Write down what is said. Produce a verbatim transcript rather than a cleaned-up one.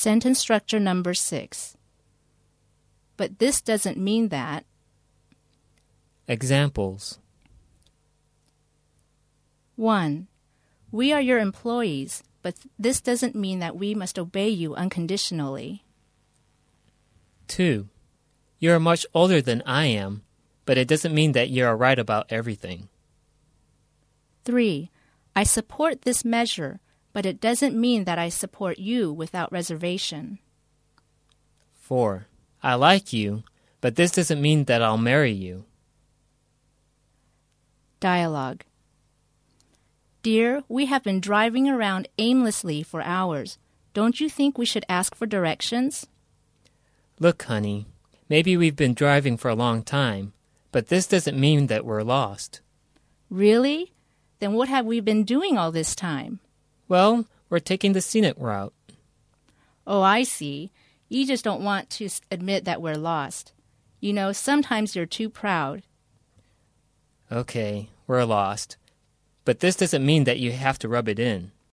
Sentence structure number six. But this doesn't mean that. Examples. one. We are your employees, but this doesn't mean that we must obey you unconditionally. two. You're much older than I am, but it doesn't mean that you're right about everything. three. I support this measure, but it doesn't mean that I support you without reservation. four. I like you, but this doesn't mean that I'll marry you. Dialogue. Dear, we have been driving around aimlessly for hours. Don't you think we should ask for directions? Look, honey, maybe we've been driving for a long time, but this doesn't mean that we're lost. Really? Then what have we been doing all this time? Well, we're taking the scenic route. Oh, I see. You just don't want to admit that we're lost. You know, sometimes you're too proud. Okay, we're lost. But this doesn't mean that you have to rub it in.